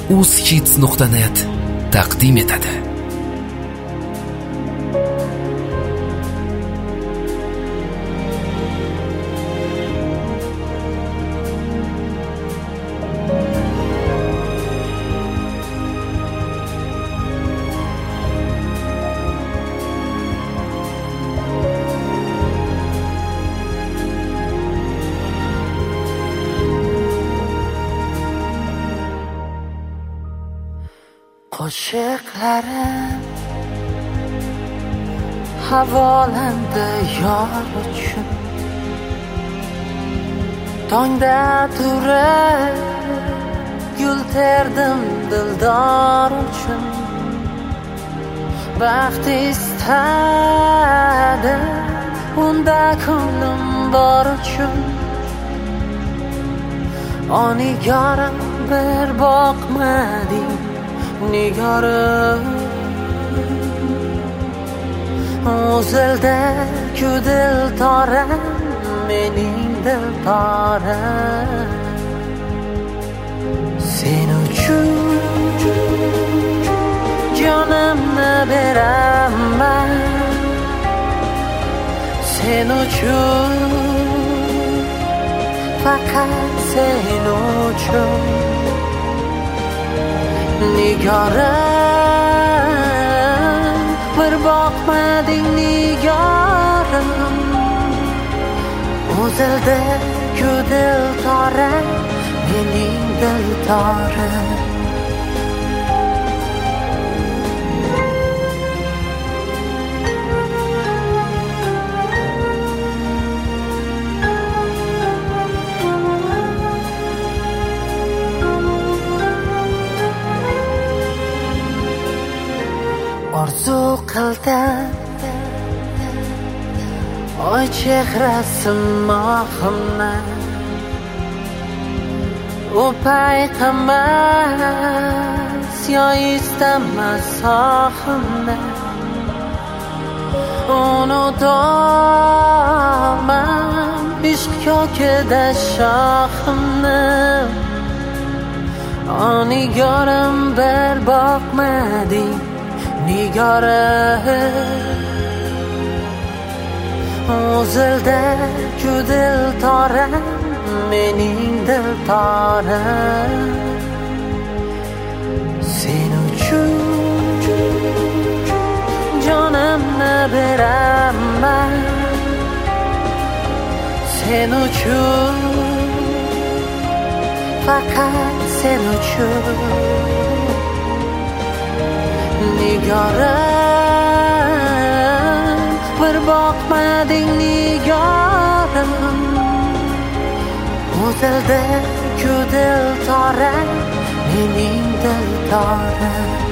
uzhits.net taqdim etadi. Qo'shiqlarim havolanda yor uchun, tongda turib gul terdim dildor uchun, baxt istadim unda ko'nglim bor uchun. Nigorim bir boqmading nigorim, o'zilda-ku diltoram, mening diltoram. Sen uchun jonimni beraman, sen uchun, faqat sen uchun. Nigorim, bir boqmading nigorim, o'zilda-ku diltoram, mening diltoram. Orzu qildim oy chehrasi mohimni, u payqamas yo istamas sohimni. Unutaman ishq ko'kida shohimni. Nigorim, bir boqmading nigorim, o'zilda-ku diltoram, mening diltoram. Sen uchun jonimni beraman, sen uchun, faqat sen uchun. Nigorim, bir boqmading nigorim, o'zilda-ku diltoram, mening diltoram.